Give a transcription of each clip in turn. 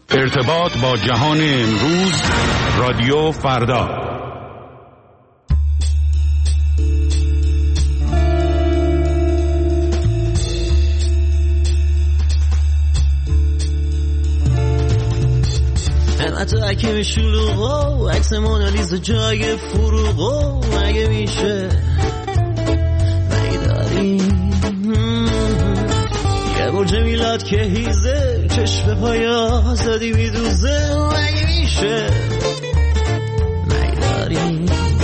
ارتباط با جهان امروز، رادیو فردا. حتی اکیم شلوغو عکس مونالیزا جای فروغو مگه میشه مگه داریم یه برج میلاد که هیزه چشم پای آزادی میدوزه مگه میشه مگه داریم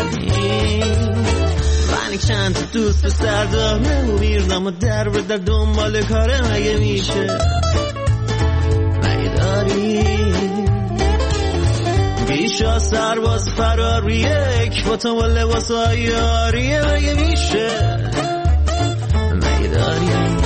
من چند تا دوست به سر داره و میردم و در به در دنبال کاره مگه میشه مگه داریم بیشا سرباز فراریه یک با و لباس آیاریه مگه میشه مگه داریم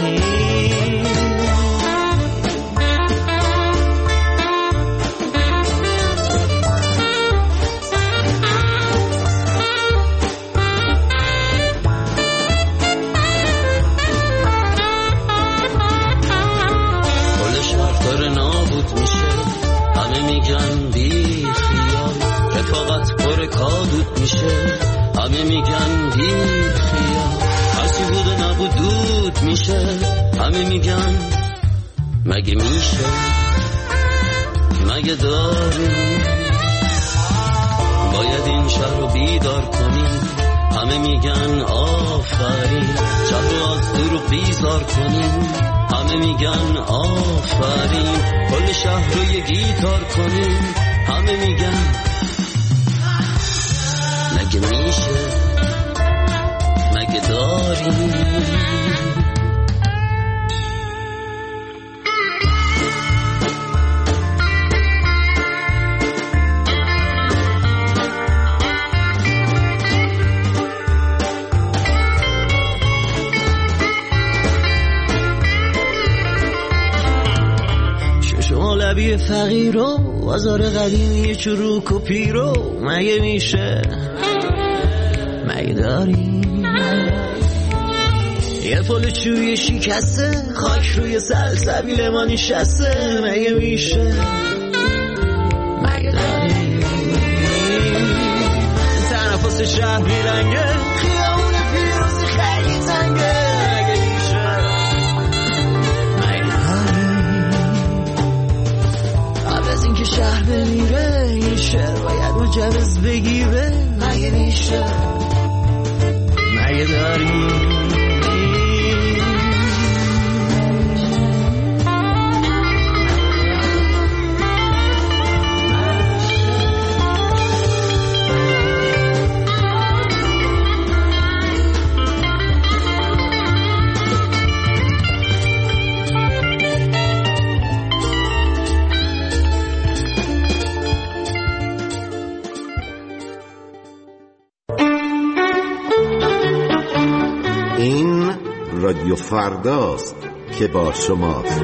کل شهر داره نابود میشه همه میگن بی خیال رفاقت پر کادود میشه همه میگن بی خیال هرچی بود و نبود دود میشه همه میگن مگه میشه مگه داریم باید این شهر رو بیدار کنیم همه میگن آفرین شهر رو از دور بیزار کنیم همه میگن آفرین کل شهر رو یه گیتار کنیم همه میگن مگه میشه مگه داریم لبی فقیر و بازار قدیمی چروک و پیرو مگه میشه مگه داریم یه پل چوی شکسته خاک روی سلسبیل ما نشسته مگه میشه مگه داریم تنفس شهر بیرنگه خیابون پیروزی خیلی تنگه که شهر بمیره این شهر باید مجوز بگیره مگه میشه مگه داریم رادیو فرداست که با شماست.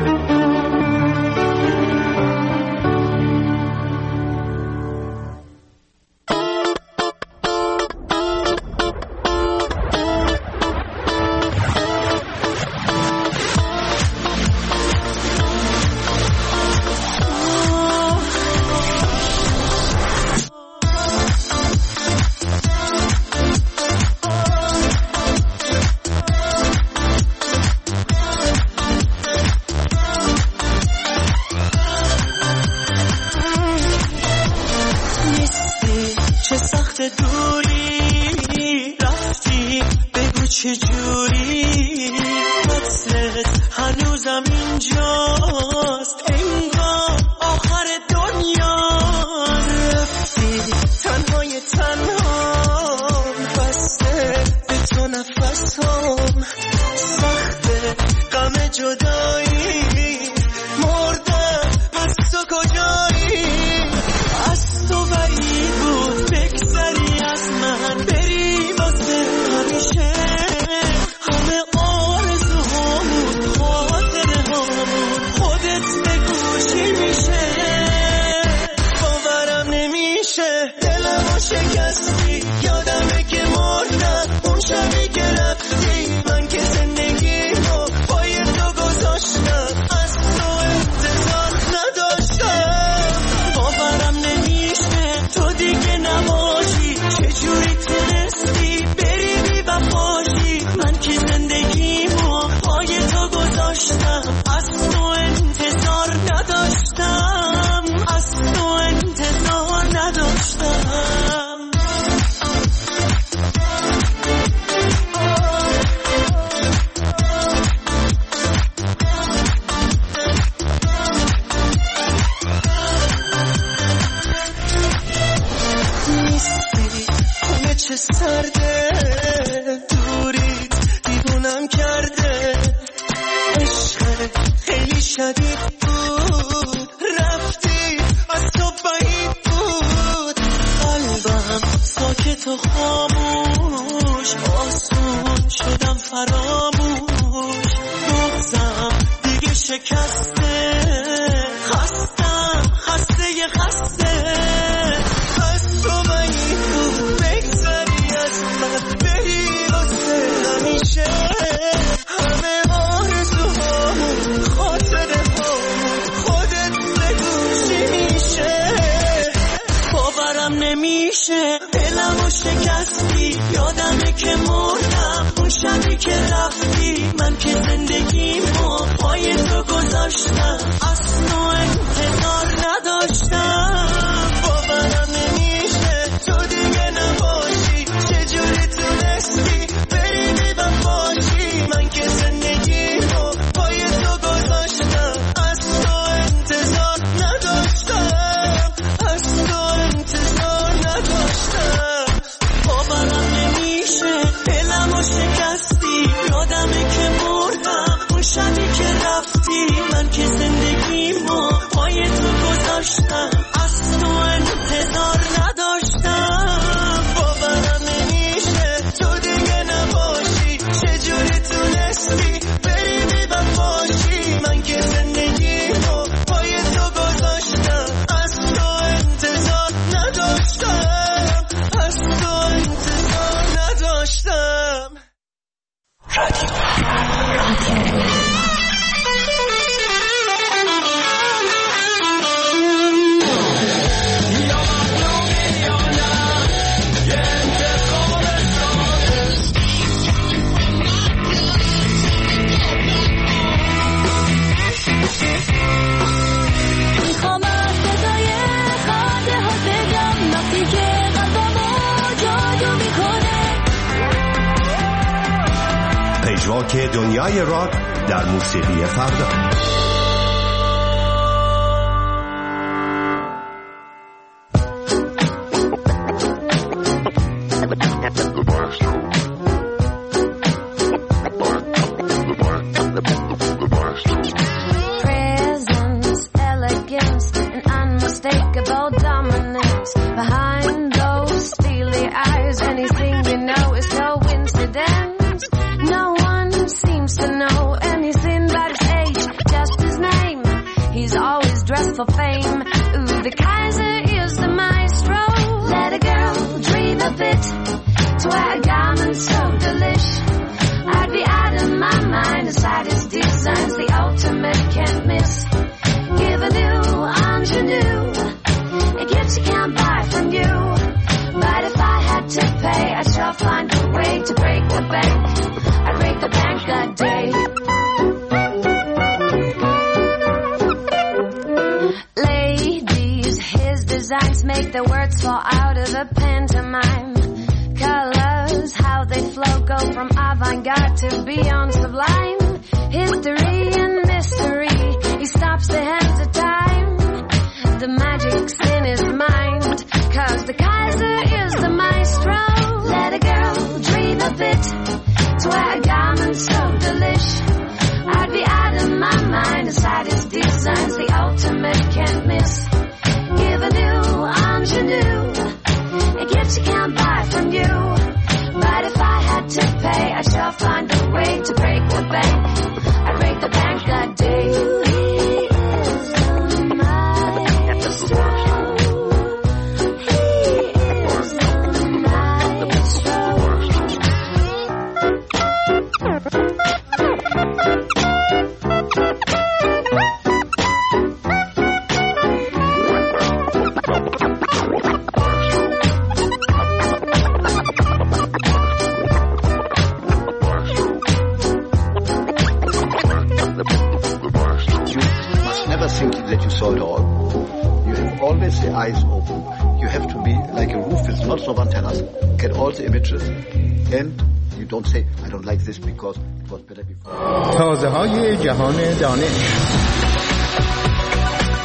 همه آرزوهامون خاطره هامون خودت بگو سرده، دوری دیوونم کرده، عشق خیلی شدید بود، رفتی از تو بعید بود، قلبم ساکت و خاموش، آسون شدم فراموش، مغزم دیگه شکسته، خستم خسته از تو بعید بود، بگذری از من بری واسه همیشه، همه آرزوهامون خاطره هامون خودت بگو چی میشه، باورم نمیشه دلمو شکستی، یادمه که مردم اون شبی که رفتی، من که زندگیمو پای تو گذاشتم، از تو انتظار نداشتم، باورم نمیشه تو دیگه نباشی، چجوری تونستی بری بی وفاشی، من که زندگیمو پای تو گذاشتم، از تو انتظار نداشتم، از تو انتظار نداشتم، باورم نمیشه دلمو شکستی، یادمه که مردم اون شبی که رفتی، من که زندگیمو پای تو گذاشتم، از تو انتظار نداشتم، باورم نمیشه تو دیگه نباشی، چجوری تونستی بری بی وفاشی، من که زندگیمو پای تو گذاشتم، از تو انتظار نداشتم، از تو انتظار نداشتم. میخوام از صدای خنده ها بگم وقتی که قلبمو جادو میکنه، پژواک دنیای راک در موسیقی فردا. presence, elegance, and unmistakable dominance behind those steely eyes. Anything you know is no coincidence. No one seems to know anything but his age, just his name. He's always dressed for fame. Ooh, the Kaiser is the maestro. Let a girl dream a bit to wear a garment so delish. I'd be out of my mind aside his designs, the ultimate can't miss. Give a new ingenue, a gift you can't buy from you. But if I had to pay, I'd sure find a way to break the bank. I'd break the bank a day. Ladies, his designs make the words fall out of a pantomime. Colors, how they flow, go from avant-garde to beyond sublime. History and mystery, he stops the hands of time. The magic's in his mind, 'cause the Kaiser is the maestro. Let a girl dream a bit to wear a garment so delish. I'd be out of my mind aside his designs, the ultimate can't miss. Give a new ingenue, a gift you can't buy from you. But if I had to pay, I shall find a way to break the bank. I'd break the bank a day. That you saw it all. You have always the eyes open. You have to be like a roof with lots of antennas, get all the images, and you don't say, I don't like this because it was better before. تازه های جهان دانش.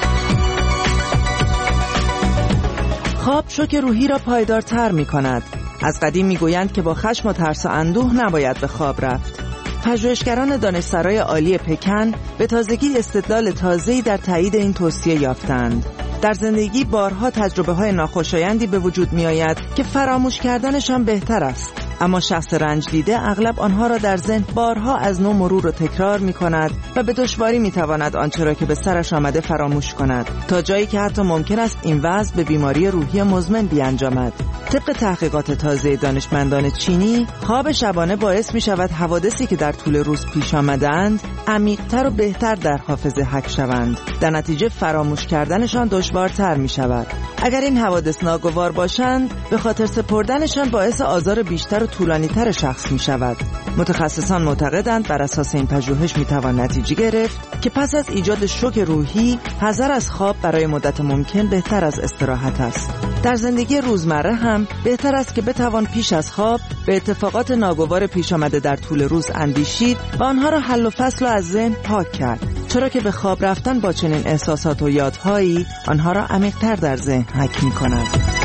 خواب شوک روحی را پایدارتر می کند. از قدیم میگویند که با خشم و ترس و اندوه نباید به خواب رفت. پژوهشگران دانشسرای عالی پکن به تازگی استدلال تازه‌ای در تایید این توصیه یافتند. در زندگی بارها تجربه‌های ناخوشایندی به وجود می‌آید که فراموش کردنشان بهتر است. اما شخص رنج دیده اغلب آنها را در ذهن بارها از نو مرور و تکرار می‌کند و به دشواری می‌تواند آنچه را که به سرش آمده فراموش کند، تا جایی که حتی ممکن است این وضع به بیماری روحی مزمن بیانجامد. طبق تحقیقات تازه دانشمندان چینی، خواب شبانه باعث می‌شود حوادثی که در طول روز پیش آمدند عمیق‌تر و بهتر در حافظه حک شوند. در نتیجه فراموش کردنشان دشوارتر می‌شود. اگر این حوادث ناگوار باشند، به خاطر سپردنشان باعث آزار بیشتر و طولانی‌تر شخص می‌شود. متخصصان معتقدند بر اساس این پژوهش می‌توان نتیجه گرفت که پس از ایجاد شوک روحی، حذر از خواب برای مدت ممکن بهتر از استراحت است. در زندگی روزمره هم بهتر است که بتوان پیش از خواب به اتفاقات ناگوار پیش آمده در طول روز اندیشید و آنها را حل و فصل و از ذهن پاک کرد، چرا که به خواب رفتن با چنین احساسات و یادهایی آنها را عمیق‌تر در ذهن حک می‌کند.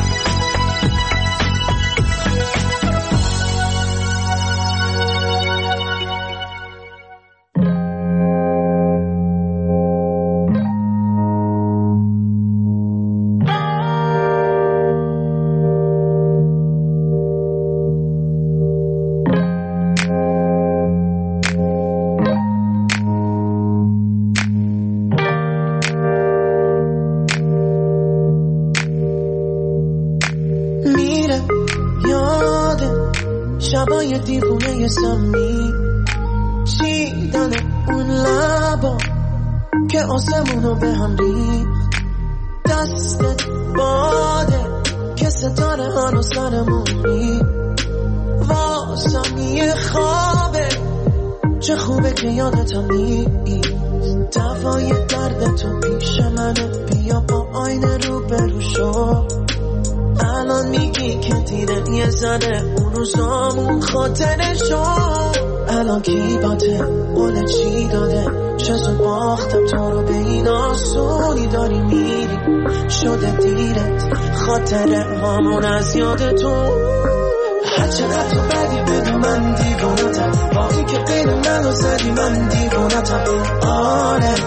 شبای دیوونه سمی چیدن اون لبا که آسمونو به هم ریخت، دستت باده که ستاره ها رو سرمونی، واسم یه خوابه چه خوبه که یادتم نیست، دوای درد تو پیش منه، بیا با آینه رو برو شو، الان میگی که دیدن یه زنه اون روزامون خاطرشو، الان کی باته قول چی داده، چه زود باختم تو رو به این آسونی، داری میری شده دیرت خاطره هامون از یادتون، هر چقدر تو بدی بدو من دیوونتم، با این که قید منو زدی من دیوونتم، آره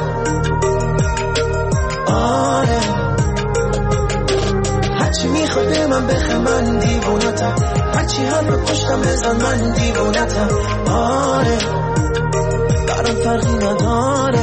آره هرچی میخوای به من بخه من دیوونتم، هرچی هم به پشتم بزن من دیوونتم، آره برام فرقی نداره.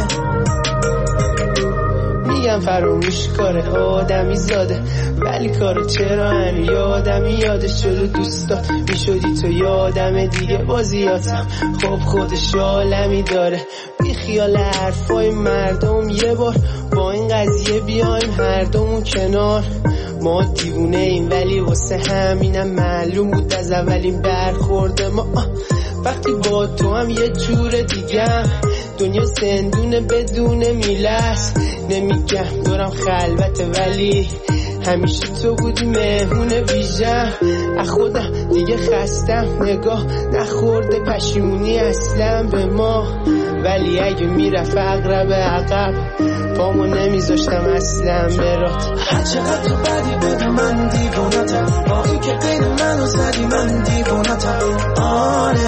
میگم فراموش کاره آدمی زاده، ولی کارو چرا هنو یادمی یادش شده، دوستا میشدی تو یادم دیگه بازیاتم، خب خودش عالمی داره، بی خیال حرفای مردم، یه بار با این قضیه بیایم هر دومون کنار، ما دیوونه ایم ولی واسه همینم معلوم بود از اولین برخورد ما، وقتی با تو هم یه جور دیگه، دنیا زندونه بدون میلست، نمیگم دورم خلوته ولی همیشه تو بودی مهمون ویژه، از خودم دیگه خستم، نگاه نخورده پشیمونی اصلا به ما، ولی اگه میرفت اقرب عقب پامو نمیذاشتم اصلا برات، هر چقدر تو بدی بدو من دیوونتم، با این که قید منو زدی من دیوونتم، آره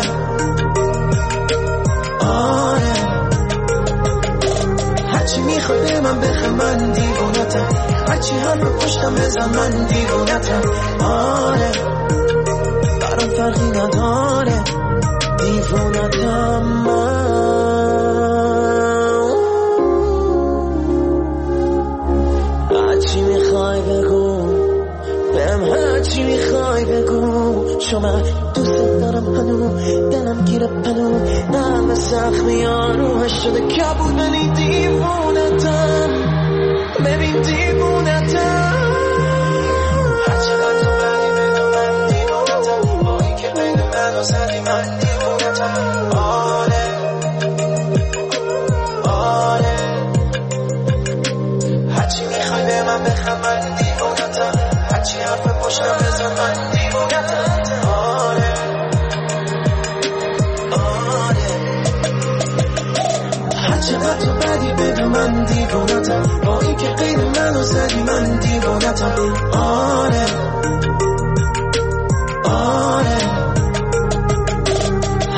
آره هرچی میخوای به من بخه من دیوونتم، هرچی هم به پشتم بزن من دیوونتم، آره برام فرقی نداره دیوونتم من، هرچی میخوای بگو بهم، هرچی میخوای بگو، چون من دوست دارم هنو دلم گیره پنو، نرم زخمی آروهش شده کبود، ولی دیوونتم ببین دیوونتم، هرچقدر تو بدی بدو من دیوونتم، با این که قید منو زدی من دیوونتم، آره آره هرچی میخوای به من بخم من دیوونتم، هرچی حرف پشتم بزن من دیوونتم، آره آره هرچقدر تو بدی بدو من دیوونتم، با این که قید منو زدی من دیوونتم، آره آره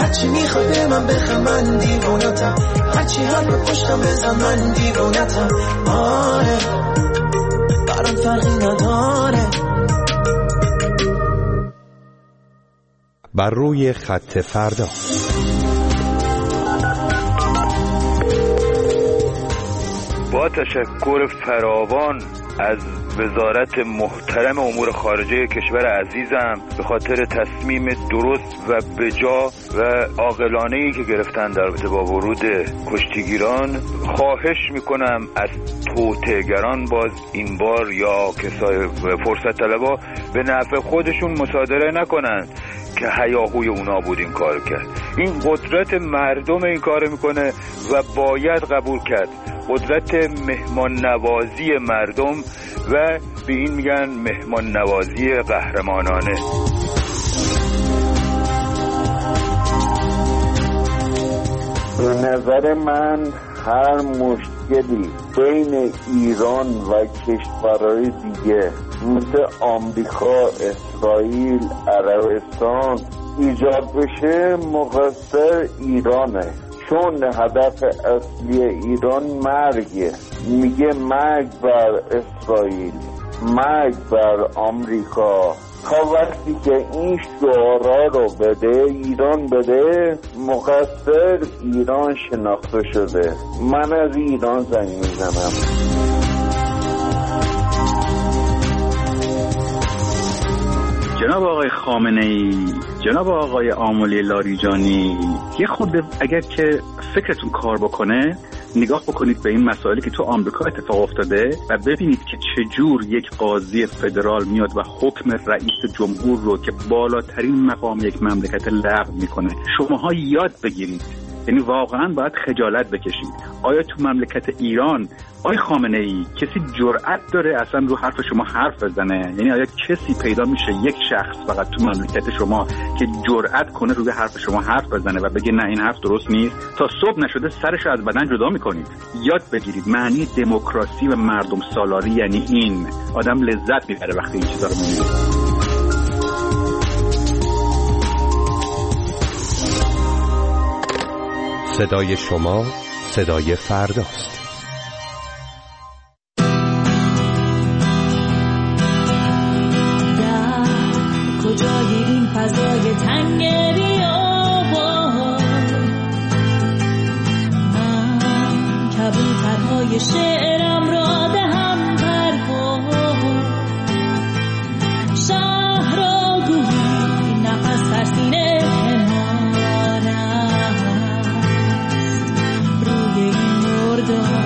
هرچی میخوای به من بخم من دیوونتم، هرچی حرف پشتم بزن من دیوونتم. آره برام فرقی نداره. بر روی خط فردا. با تشکر فراوان از وزارت محترم امور خارجه کشور عزیزم به خاطر تصمیم درست و بجا و عاقلانه‌ای که گرفتن در رابطه با ورود کشتیگیران، خواهش میکنم از توطئه‌گران باز این بار یا کسای فرصت طلبا به نفع خودشون مصادره نکنن که هیاهوی اونا بود این کار کرد. این قدرت مردم این کار میکنه و باید قبول کرد، قدرت مهمان نوازی مردم و به این میگن مهمان نوازی قهرمانانه. به نظر من هر مشکلی بین ایران و کشورهای دیگه مثل آمریکا، اسرائیل، عربستان ایجاد بشه مقصر ایرانه، چون هدف اصلی ایران مرگه. میگه مرگ بر اسرائیل، مرگ بر آمریکا. تا وقتی که این شعارها رو بده ایران بده، مقصر ایران شناخته شده. من از ایران زنگ میزنم. جناب آقای خامنه‌ای، جناب آقای آملی لاریجانی، یه خورده اگر که فکرتون کار بکنه نگاه بکنید به این مسائلی که تو آمریکا اتفاق افتاده و ببینید که چجور یک قاضی فدرال میاد و حکم رئیس جمهور رو که بالاترین مقام یک مملکت لغو میکنه. شماها یاد بگیرید، یعنی واقعا باید خجالت بکشید. آیا تو مملکت ایران آقای خامنه‌ای کسی جرأت داره اصلا رو حرف شما حرف بزنه؟ یعنی آیا کسی پیدا میشه، یک شخص فقط تو مملکت شما که جرأت کنه روی حرف شما حرف بزنه و بگه نه این حرف درست نیست؟ تا صبح نشده سرش از بدن جدا میکنید. یاد بگیرید معنی دموکراسی و مردم سالاری یعنی این. آدم لذت میبره وقتی این چیزا رو میبینه. صدای شما صدای فرداست. کجای این فضای تنگ بیابان، من کبوترهای شعرم را دهم پرواز. شهر را گویی نفس در سینه پنهان است، روی این مردان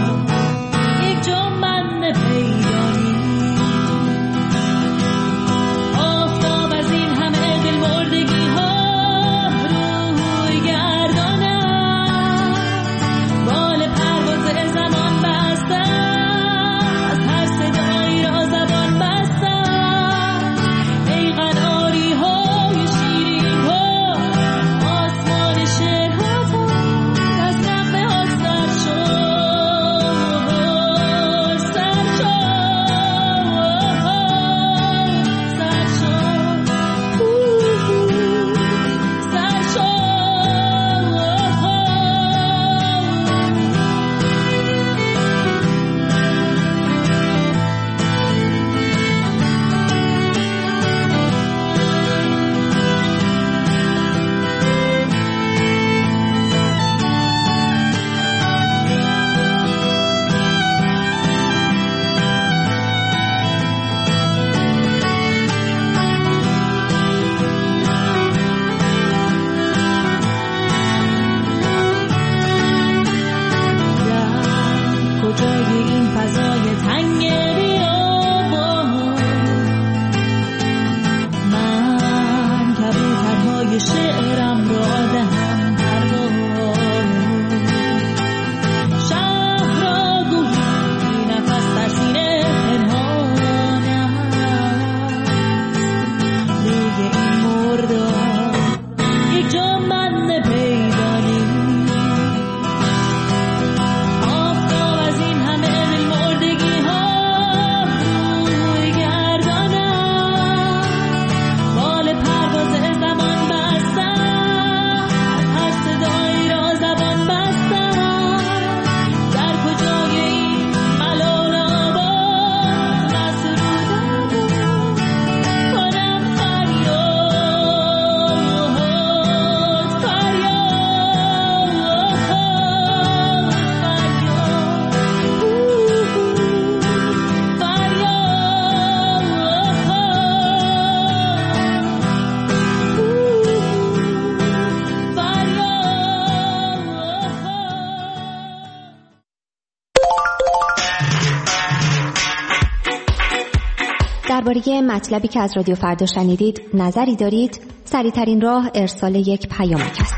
درباره مطلبی که از رادیو فردا شنیدید نظری دارید؟ سریع‌ترین راه ارسال یک پیامک است.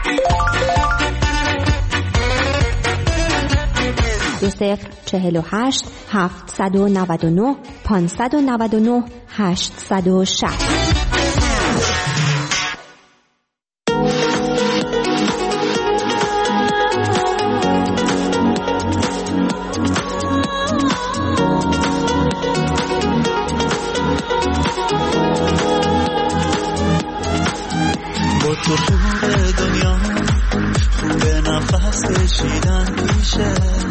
2048 799 599 860. تو خوب دنیا خوب نفس کشیدن میشه،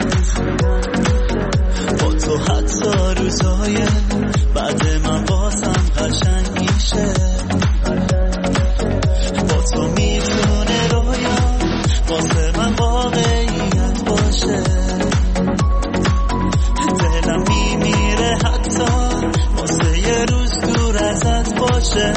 با تو حتی روزای بعد من بازم قشنگ میشه، با تو میتونه رویا واسه من واقعیت باشه، دلم میمیره حتی واسه یه روز دور ازت باشه.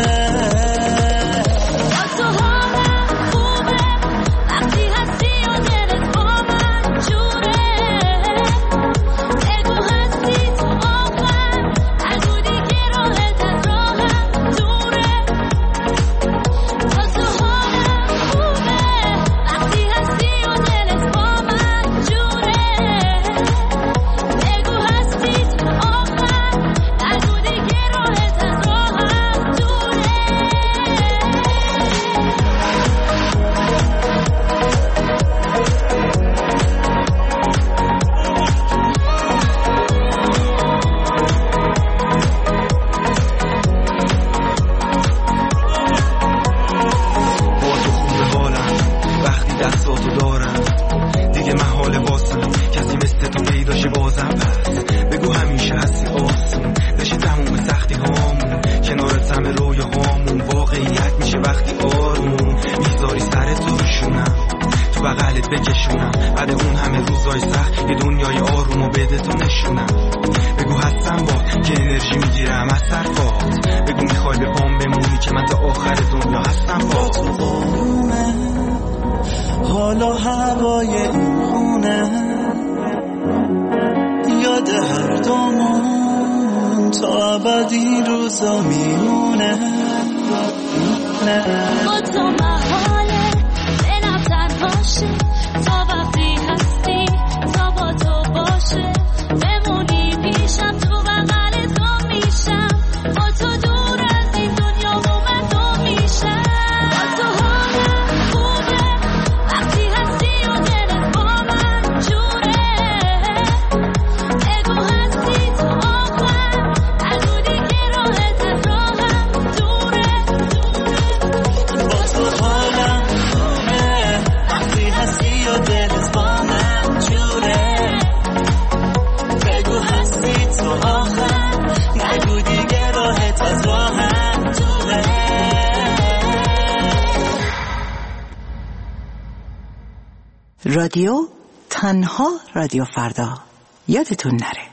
رادیو تنها رادیو فردا، یادتون نره.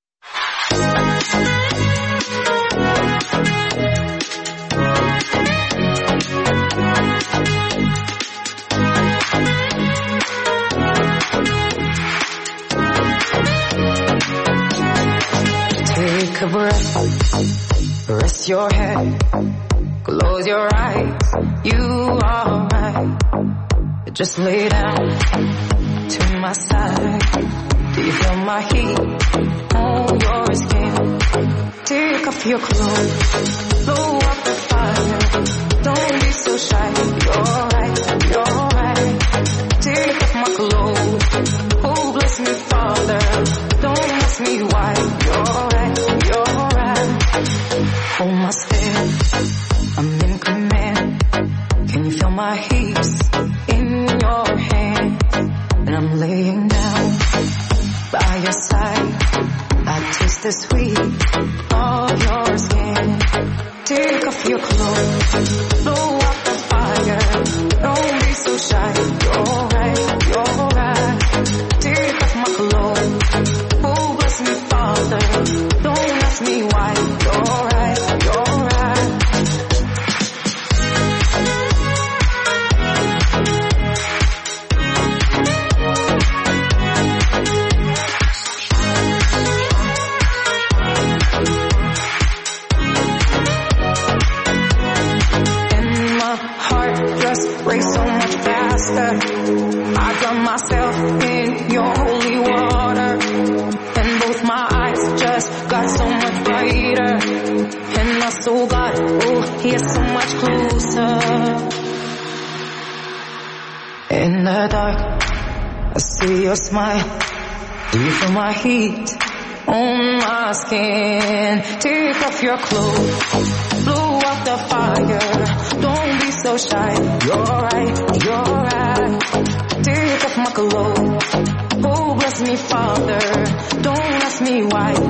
Take a breath, rest your head, close your eyes, you are right. Just lay down to my side. Do you feel my heat on your skin? Take off your clothes, blow up the fire. Don't be so shy. You're right, you're right. Take off my clothes. Oh, bless me, Father. Don't ask me why. You're right, you're right. Hold my step, I'm in command. Can you feel my hips in your hand? And I'm laying down by your side. I taste the sweet of your skin. Take off your clothes, blow up the fire. Don't be so shy. You're right, you're right. Take off my clothes. Oh, bless me, Father. Don't ask me why. You're right, you're right. got so much brighter, and my soul got, oh, yeah, so much closer. In the dark, I see your smile. Do you feel my heat on my skin? Take off your clothes, blow out the fire. Don't be so shy. You're right, you're right. Take off my clothes. Oh, bless me, Father. Don't ask me why.